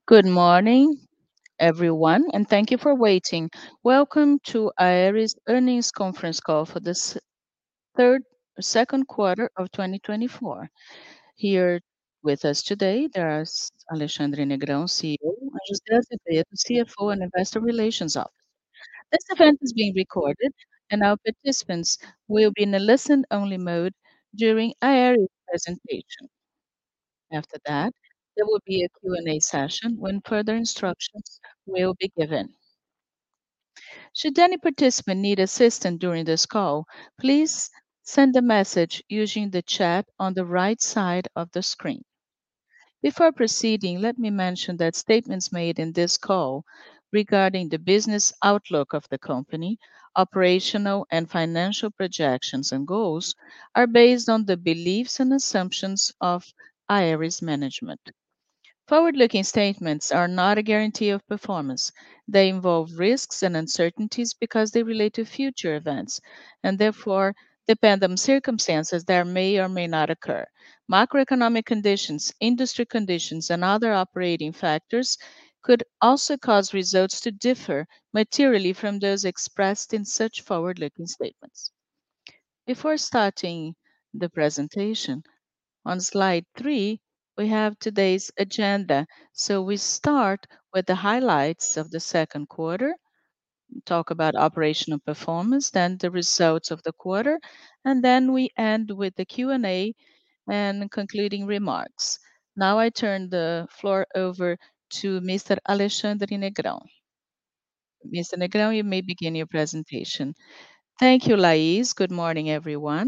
Good morning, everyone, and thank you for waiting. Welcome to Aeris earnings conference call for the third second quarter of 2024. Here with us today, there's Alexandre Negrão, CEO, and José Azevedo, CFO and Investor Relations Officer. This event is being recorded, and our participants will be in a listen-only mode during Aeris presentation. After that, there will be a Q&A session when further instructions will be given. Should any participant need assistance during this call, please send a message using the chat on the right side of the screen. Before proceeding, let me mention that statements made in this call regarding the business outlook of the company, operational and financial projections and goals are based on the beliefs and assumptions of Aeris management. Forward-looking statements are not a guarantee of performance. They involve risks and uncertainties because they relate to future events and therefore depend on circumstances that may or may not occur. Macroeconomic conditions, industry conditions, and other operating factors could also cause results to differ materially from those expressed in such forward-looking statements. Before starting the presentation, on slide 3, we have today's agenda. So we start with the highlights of the second quarter, talk about operational performance, then the results of the quarter, and then we end with the Q&A and concluding remarks. Now I turn the floor over to Mr. Alexandre Negrão. Mr. Negrão, you may begin your presentation. Thank you, Laís. Good morning, everyone.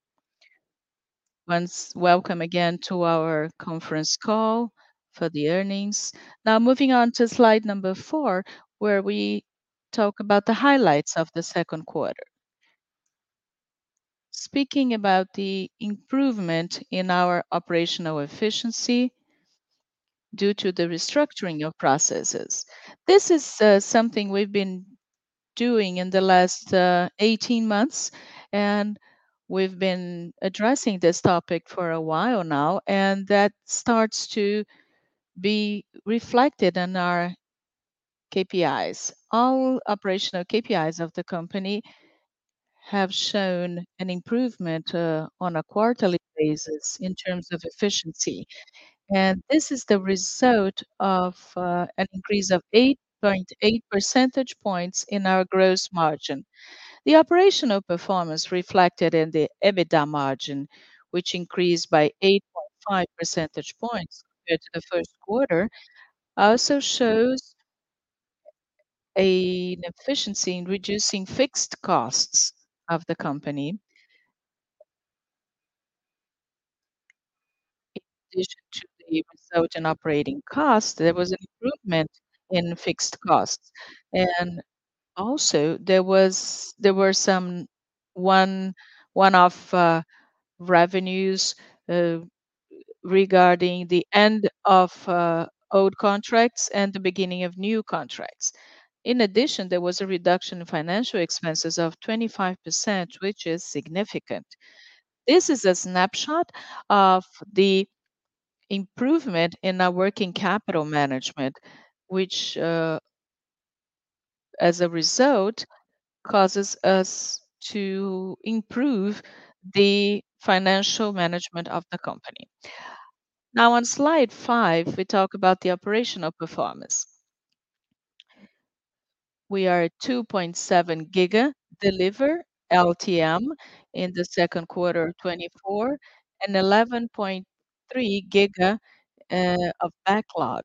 Once welcome again to our conference call for the earnings. Now moving on to slide number 4, where we talk about the highlights of the second quarter. Speaking about the improvement in our operational efficiency due to the restructuring of processes. This is something we've been doing in the last 18 months, and we've been addressing this topic for a while now, and that starts to be reflected in our KPIs. All operational KPIs of the company have shown an improvement on a quarterly basis in terms of efficiency. And this is the result of an increase of 8.8 percentage points in our gross margin. The operational performance reflected in the EBITDA margin, which increased by 8.5 percentage points compared to the first quarter, also shows an efficiency in reducing fixed costs of the company. In addition to the result in operating costs, there was an improvement in fixed costs. And also there were some one one-off revenues uh, regarding the end of old contracts and the beginning of new contracts. In addition, there was a reduction in financial expenses of 25%, which is significant. This is a snapshot of the improvement in our working capital management, which, as a result, causes us to improve the financial management of the company. Now, on slide 5, we talk about the operational performance. We are at 2.7 giga deliver LTM in the second quarter of 24 and 11.3 giga of backlog.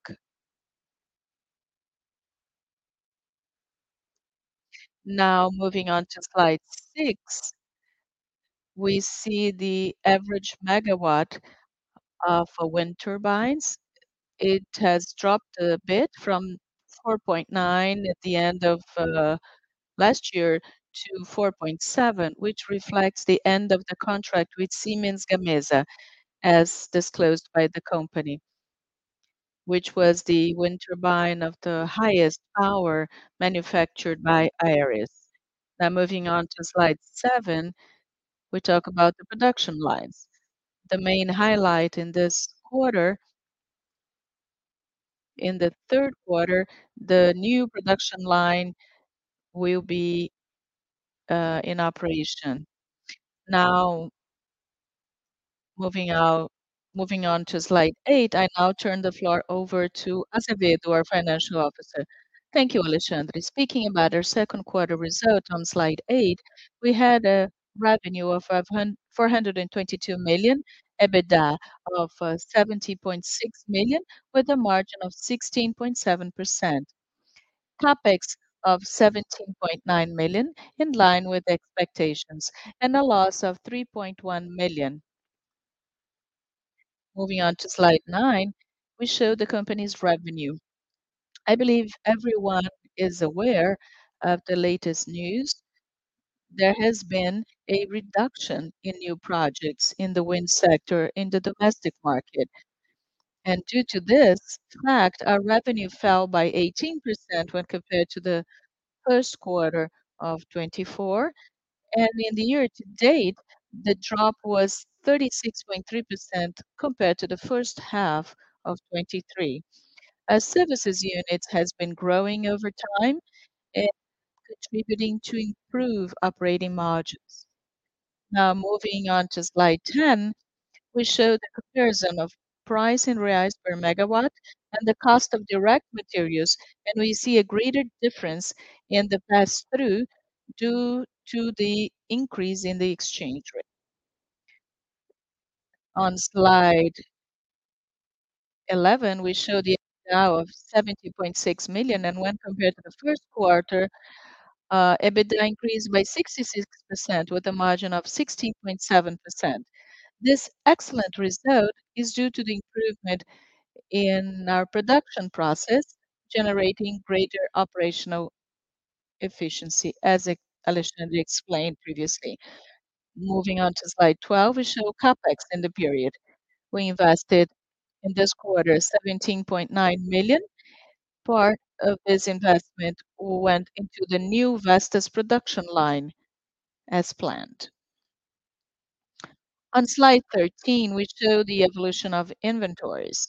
Now, moving on to slide 6, we see the average megawatt of wind turbines. It has dropped a bit from 4.9 at the end of last year to 4.7, which reflects the end of the contract with Siemens Gamesa, as disclosed by the company, which was the wind turbine of the highest power manufactured by Aeris. Now, moving on to slide 7, we talk about the production lines. The main highlight in this quarter In the third quarter, the new production line will be in operation. Now, moving out, moving on to slide 8, I now turn the floor over to Azevedo, our financial officer. Thank you, Alexandre. Speaking about our second quarter result on slide 8, we had a revenue of 422 million, EBITDA of 70.6 million, with a margin of 16.7%. CapEx of 17.9 million, in line with expectations, and a loss of 3.1 million. Moving on to slide 9, we show the company's revenue. I believe everyone is aware of the latest news. There has been a reduction in new projects in the wind sector in the domestic market. And due to this fact, our revenue fell by 18% when compared to the first quarter of 24. And in the year to date, the drop was 36.3% compared to the first half of 23. Our services unit has been growing over time and contributing to improve operating margins. Now, moving on to slide 10, we show the comparison of price in reais per megawatt and the cost of direct materials, and we see a greater difference in the pass-through due to the increase in the exchange rate. On slide 11, we show the EBITDA of 70.6 million, and when compared to the first quarter, EBITDA increased by 66% with a margin of 16.7%. This excellent result is due to the improvement in our production process, generating greater operational efficiency, as Alexandre explained previously. Moving on to slide 12, we show CapEx in the period. We invested in this quarter 17.9 million. Part of this investment went into the new Vestas production line as planned. On slide 13, we show the evolution of inventories.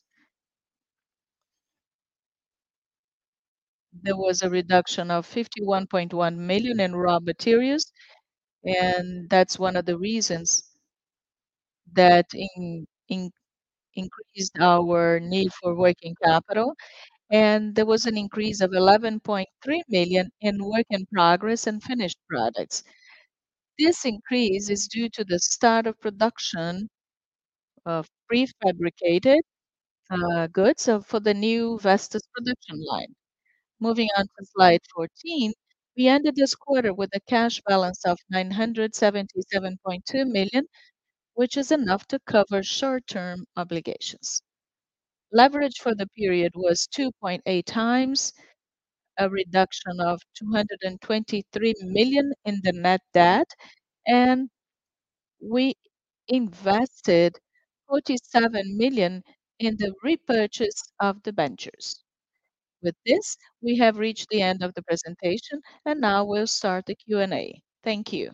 There was a reduction of 51.1 million in raw materials, and that's one of the reasons that increased our need for working capital. And there was an increase of 11.3 million in work in progress and finished products. This increase is due to the start of production of prefabricated goods for the new Vestas production line. Moving on to slide 14, we ended this quarter with a cash balance of 977.2 million, which is enough to cover short-term obligations. Leverage for the period was 2.8 times, a reduction of 223 million in the net debt, and we invested 47 million in the repurchase of the debentures. With this, we have reached the end of the presentation, and now we'll start the Q&A. Thank you.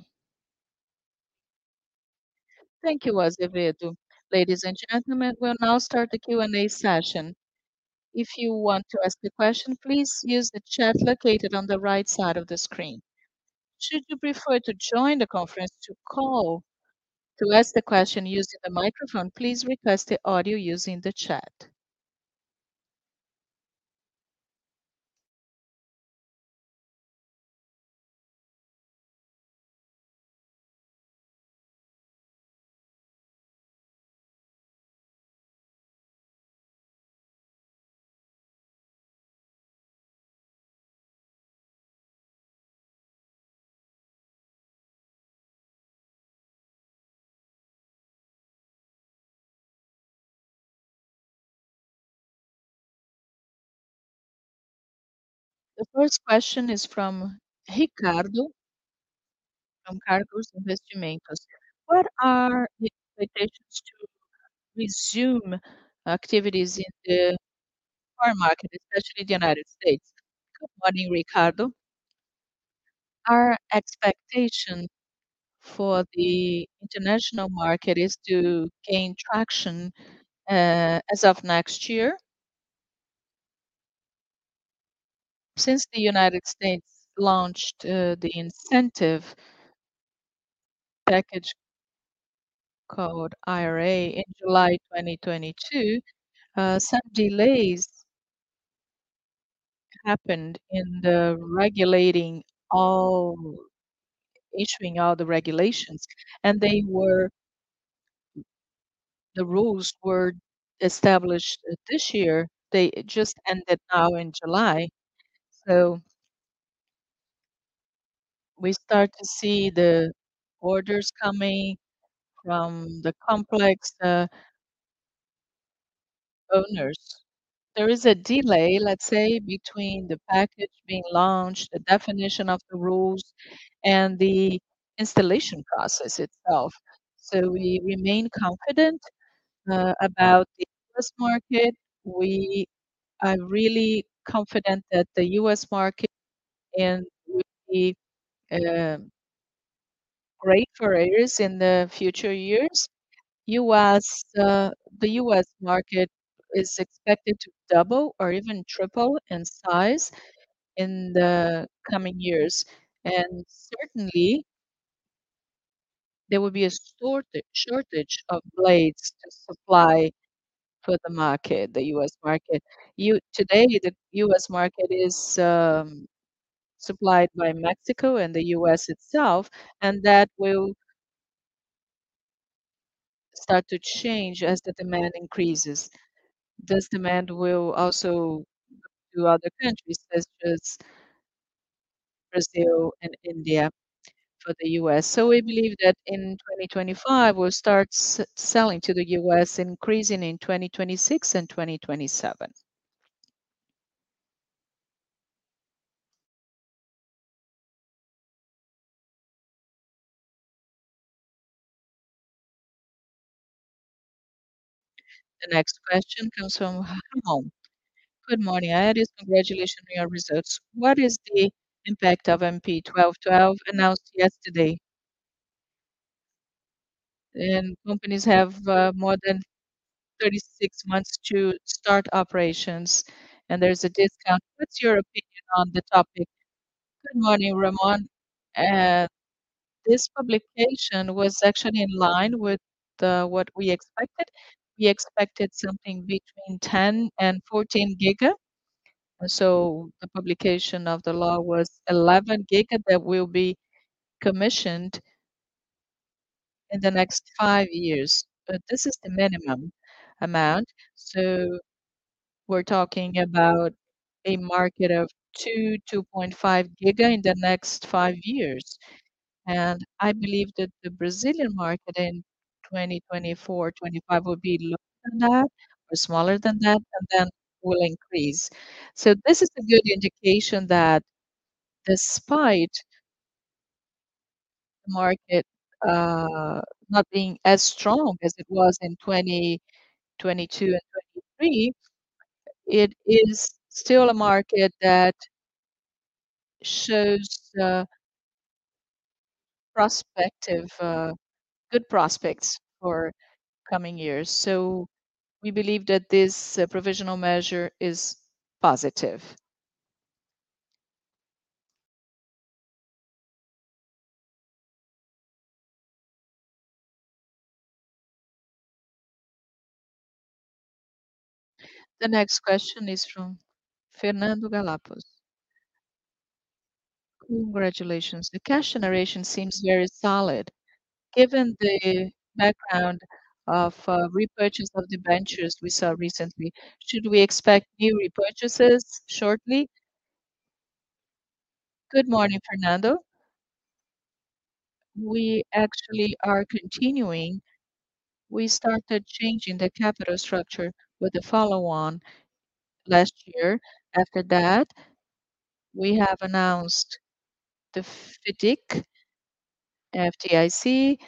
Thank you, Azevedo. Ladies and gentlemen, we'll now start the Q&A session. If you want to ask a question, please use the chat located on the right side of the screen. Should you prefer to join the conference to ask the question using the microphone, please request the audio using the chat. The first question is from Ricardo from Cargos Investimentos. What are the expectations to resume activities in the foreign market, especially the United States? Good morning, Ricardo. Our expectation for the international market is to gain traction as of next year. Since the United States launched the incentive package called IRA in July 2022, some delays happened in the regulating all issuing all the regulations, and the rules were established this year. They just ended now in July. So we start to see the orders coming from the complex owners. There is a delay, let's say, between the package being launched, the definition of the rules, and the installation process itself. So we remain confident about the U.S. market. We are really confident that the U.S. market and will be um, great for Aries in the future years. US, the US market is expected to double or even triple in size in the coming years. And certainly, there will be a shortage of blades to supply for the market, the US market. Today, the US market is supplied by Mexico and the US itself, and that will start to change as the demand increases. This demand will also to other countries such as Brazil and India for the US. So we believe that in 2025, we'll start selling to the US, increasing in 2026 and 2027. The next question comes from Ramon. Good morning, Aries. Congratulations on your results. What is the impact of MP 1212 announced yesterday? And companies have more than 36 months to start operations, and there's a discount. What's your opinion on the topic? Good morning, Ramon. Uh, this publication was actually in line with what we expected. We expected something between 10 and 14 giga. And so the publication of the law was 11 giga that will be commissioned in the next 5 years. But this is the minimum amount. So we're talking about a market of 2.5 giga in the next 5 years. And I believe that the Brazilian market in 2024, 25 will be lower than that or smaller than that, and then will increase. So this is a good indication that despite the market not being as strong as it was in 2022 and 23, it is still a market that shows prospective, good prospects for coming years. So we believe that this provisional measure is positive. The next question is from Fernando Galapos. Congratulations. The cash generation seems very solid. Given the background of repurchase of debentures we saw recently, should we expect new repurchases shortly? Good morning, Fernando. We actually are continuing. We started changing the capital structure with the follow-on last year. After that, we have announced the FIDIC, FDIC,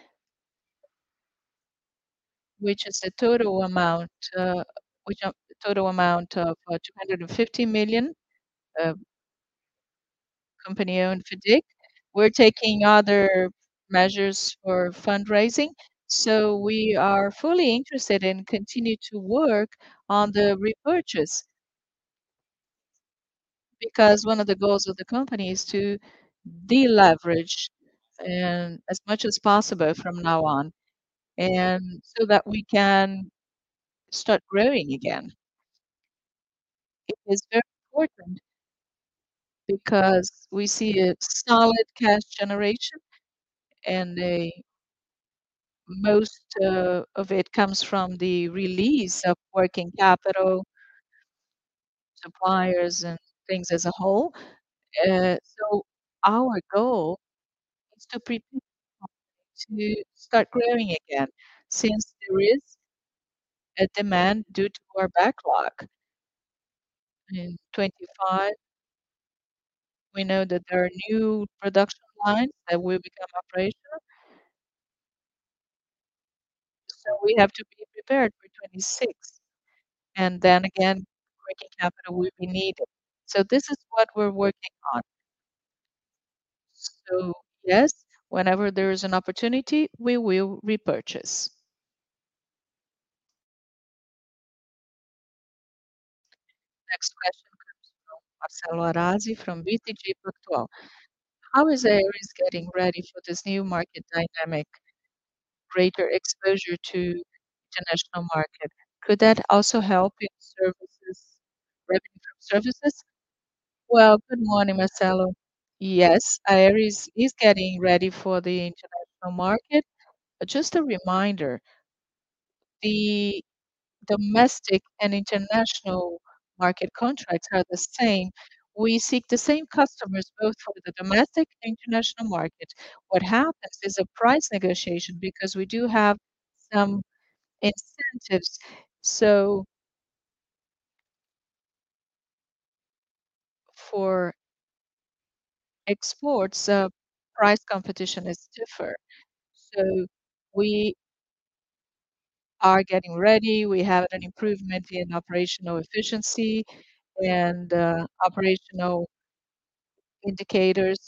which is the total amount, the total amount of 250 million, uh, company-owned FIDIC. We're taking other measures for fundraising, so we are fully interested in continue to work on the repurchase. because one of the goals of the company is to deleverage and as much as possible from now on, and so that we can start growing again. It is very important because we see a solid cash generation, and most of it comes from the release of working capital, suppliers, and things as a whole. So our goal is to prepare to start growing again, since there is a demand due to our backlog. In 25, we know that there are new production lines that will become operational, so we have to be prepared for 26. And then again, working capital will be needed. So this is what we're working on. So yes, whenever there is an opportunity, we will repurchase. Next question comes from Marcelo Arazi from BTG Pactual. How is Aeris getting ready for this new market dynamic, greater exposure to international market? Could that also help in services, revenue from services? Well, good morning, Marcelo. Yes, Aeris is getting ready for the international market. Just a reminder, the domestic and international market contracts are the same. We seek the same customers both for the domestic and international market. What happens is a price negotiation because we do have some incentives. So for exports, price competition is different. So we are getting ready. We have an improvement in operational efficiency and operational indicators.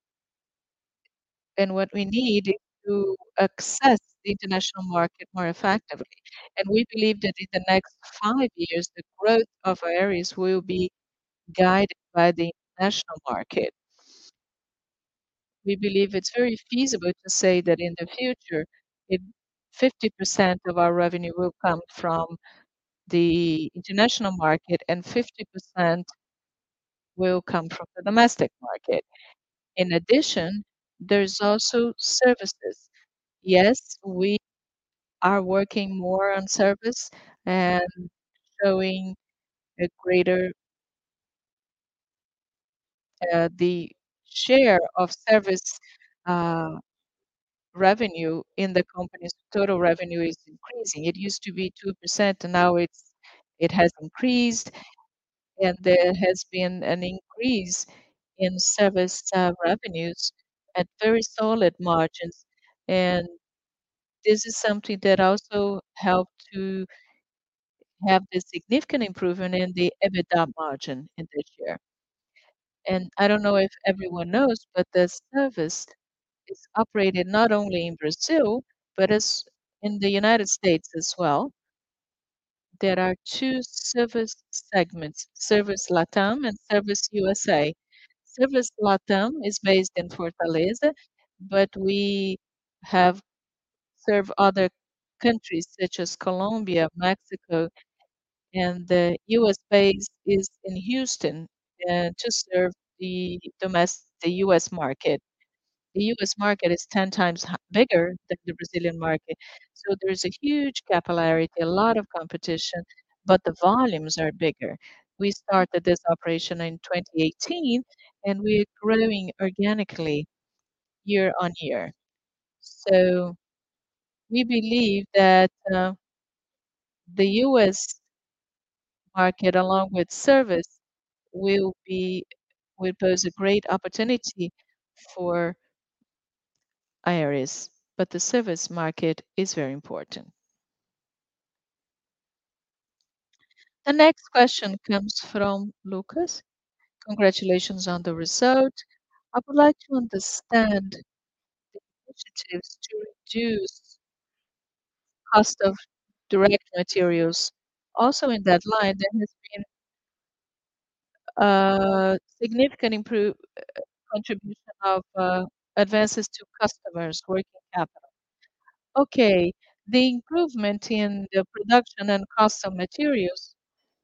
And what we need is to access the international market more effectively. And we believe that in the next 5 years, the growth of our areas will be guided by the international market. We believe it's very feasible to say that in the future, it 50% of our revenue will come from the international market and 50% will come from the domestic market. In addition, there's also services. Yes, we are working more on service and showing a greater the share of service uh, revenue in the company's total revenue is increasing. It used to be 2%, and now it has increased, and there has been an increase in service revenues at very solid margins. And this is something that also helped to have this significant improvement in the EBITDA margin in this year. And I don't know if everyone knows, but the service is operated not only in Brazil, but as in the United States as well. There are two service segments, Service Latam and Service USA. Service Latam is based in Fortaleza, but we have served other countries such as Colombia, Mexico, and the US base is in Houston to serve the US market. The US market is 10 times bigger than the Brazilian market. So there's a huge capillarity, a lot of competition, but the volumes are bigger. We started this operation in 2018 and we're growing organically year on year. So we believe that the US market, along with service, will be will pose a great opportunity for Aeris, but the service market is very important. The next question comes from Lucas. Congratulations on the result. I would like to understand the initiatives to reduce cost of direct materials. Also in that line, there has been significant contribution of advances to customers' working capital. Okay, the improvement in the production and cost of materials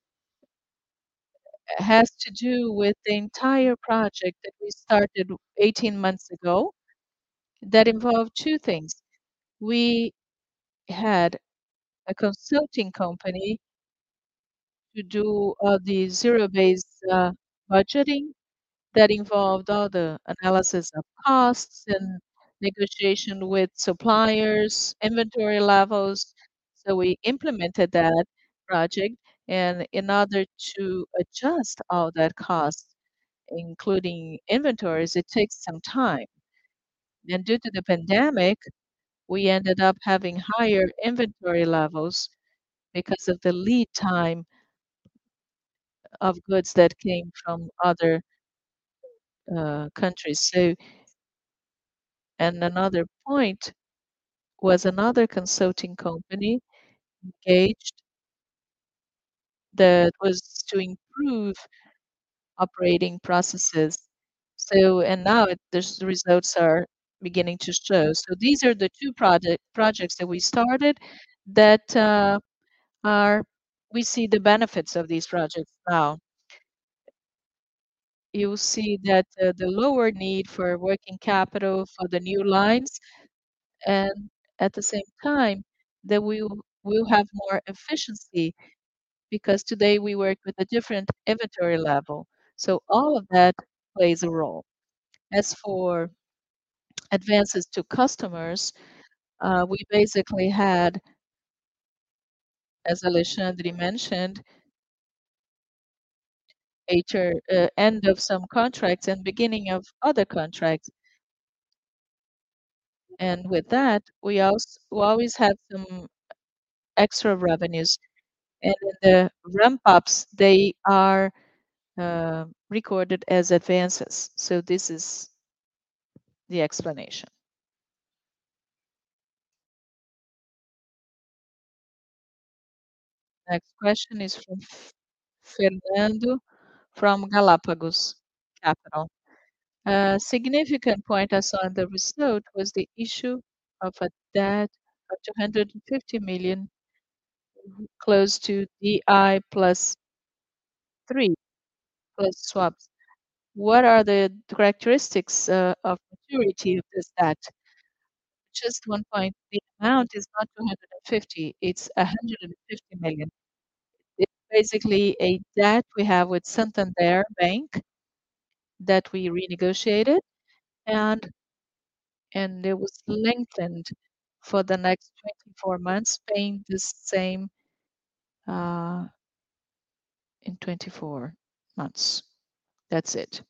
has to do with the entire project that we started 18 months ago that involved two things. We had a consulting company to do the zero-based budgeting that involved all the analysis of costs and negotiation with suppliers, inventory levels. So we implemented that project, and in order to adjust all that cost, including inventories, it takes some time. And due to the pandemic, we ended up having higher inventory levels because of the lead time of goods that came from other countries. So, and another point was another consulting company engaged that was to improve operating processes. So, and now the results are beginning to show. So these are the two projects that we started that are we see the benefits of these projects now. You'll see that the lower need for working capital for the new lines, and at the same time that we'll have more efficiency because today we work with a different inventory level. So all of that plays a role. As for advances to customers, we basically had, as Alexandre mentioned, end of some contracts and beginning of other contracts. And with that, we always have some extra revenues. And in the ramp-ups, they are recorded as advances. So this is the explanation. Next question is from Fernando from Galapagos Capital. A significant point I saw in the result was the issue of a debt of 250 million close to DI plus 3 plus swaps. What are the characteristics of maturity of this debt? Just one point, the amount is not 250, it's 150 million. It's basically a debt we have with Santander Bank that we renegotiated, and it was lengthened for the next 24 months, paying the same uh, in 24 months. That's it.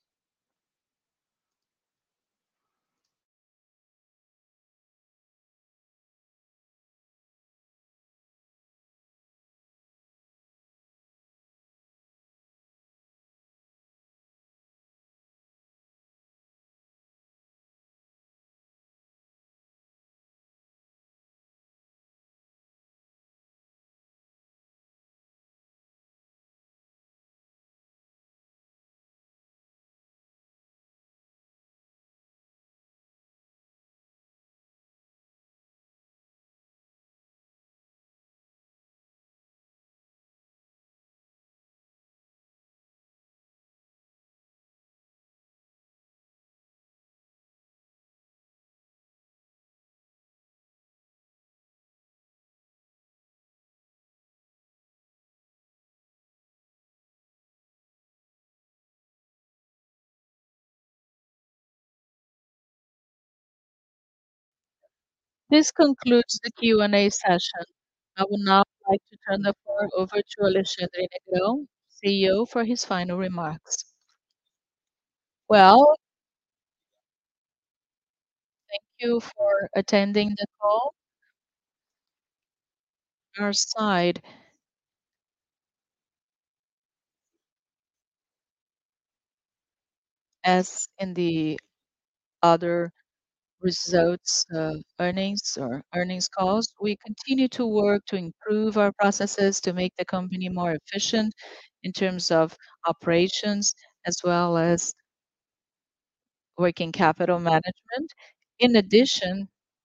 This concludes the Q&A session. I would now like to turn the floor over to Alexandre Negrão, CEO, for his final remarks. Well, thank you for attending the call. On our side, as in the other results, earnings calls. We continue to work to improve our processes to make the company more efficient in terms of operations as well as working capital management. In addition,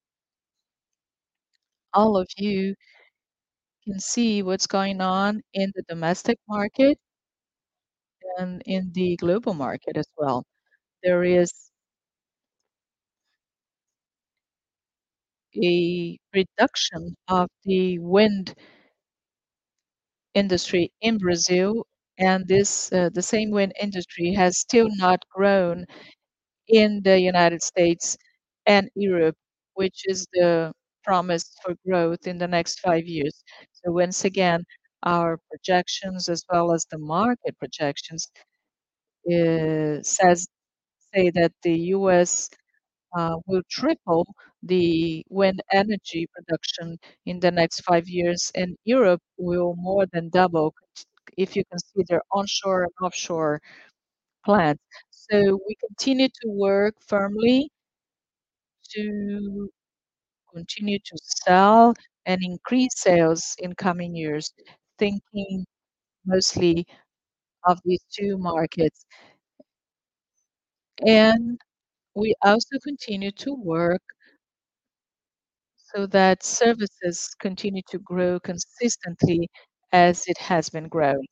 all of you can see what's going on in the domestic market and in the global market as well. There is a reduction of the wind industry in Brazil, and the same wind industry has still not grown in the United States and Europe, which is the promise for growth in the next 5 years. So once again, our projections as well as the market projections says say that the U.S. Will triple the wind energy production in the next 5 years, and Europe will more than double if you consider onshore and offshore plants. So we continue to work firmly to continue to sell and increase sales in coming years, thinking mostly of these two markets. And we also continue to work so that services continue to grow consistently as it has been growing.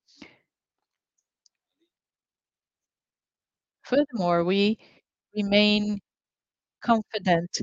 Furthermore, we remain confident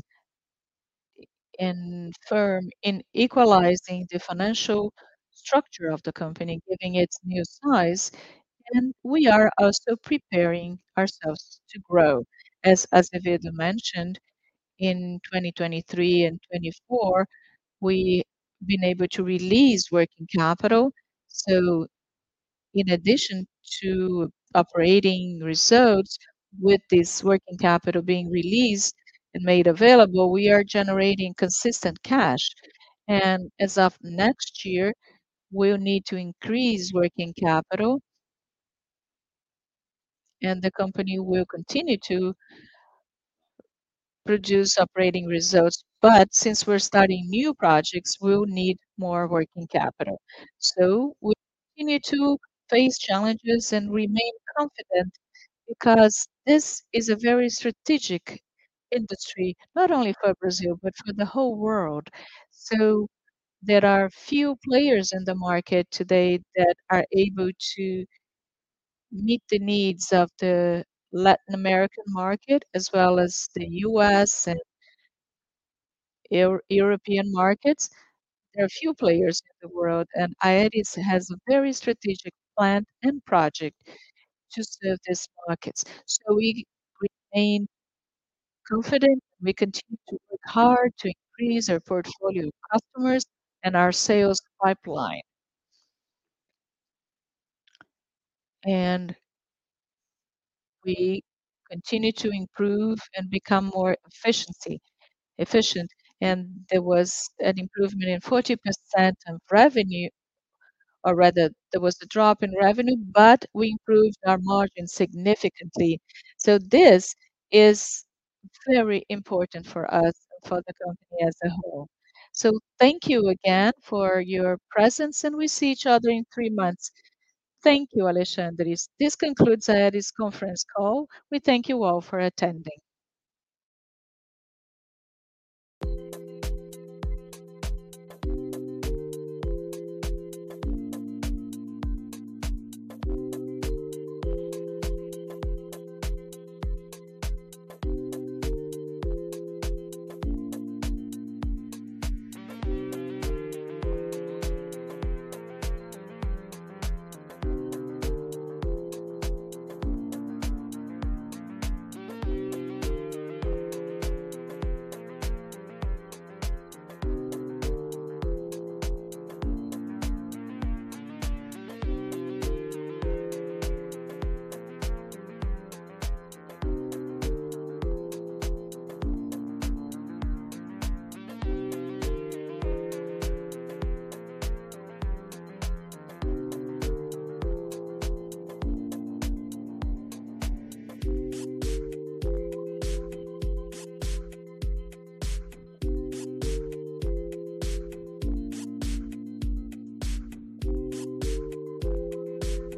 and firm in equalizing the financial structure of the company, giving its new size, and we are also preparing ourselves to grow. As Azevedo mentioned, in 2023 and 24, we been able to release working capital. So in addition to operating results, with this working capital being released and made available, we are generating consistent cash. And as of next year, we'll need to increase working capital, and the company will continue to produce operating results. But since we're starting new projects, we'll need more working capital. So we continue to face challenges and remain confident because this is a very strategic industry, not only for Brazil, but for the whole world. So there are few players in the market today that are able to meet the needs of the Latin American market as well as the US and European markets. There are few players in the world, and Aeris has a very strategic plan and project to serve these markets. So we remain confident. We continue to work hard to increase our portfolio of customers and our sales pipeline. And we continue to improve and become more efficient. And there was an improvement in 40% of revenue, or rather, there was a drop in revenue, but we improved our margin significantly. So this is very important for us and for the company as a whole. So thank you again for your presence, and we see each other in 3 months. Thank you, Alexandre. This concludes Aeris conference call. We thank you all for attending.